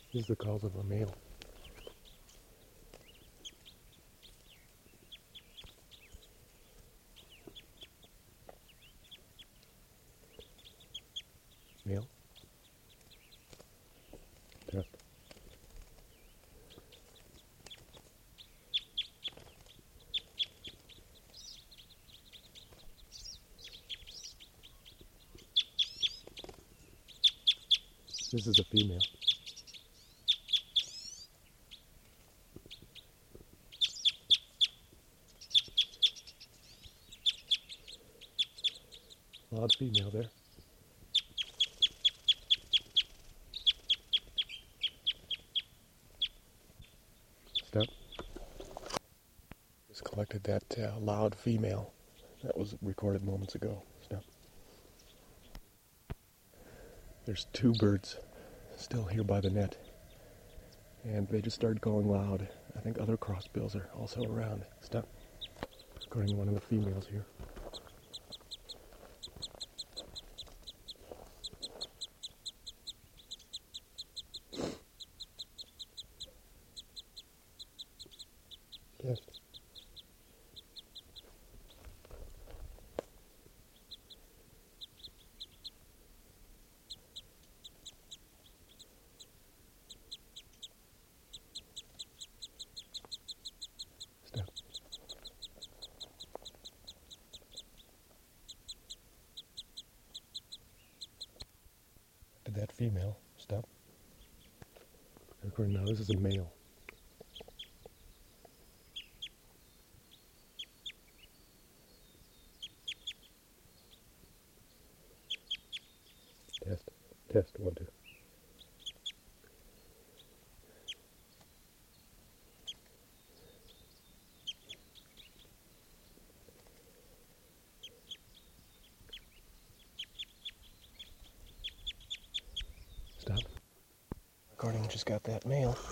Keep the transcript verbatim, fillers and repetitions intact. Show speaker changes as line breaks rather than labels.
These are the calls of a male. Male. Test. This is a female. Loud female there. Step. Just collected that uh, loud female that was recorded moments ago. Step. There's two birds still here by the net, and they just started calling loud. I think other crossbills are also around. Step. According to one of the females here. Yes. Step. Did that female. Step. According now, this is a male. Test. Test. One, two. Stop. Recording just got that male.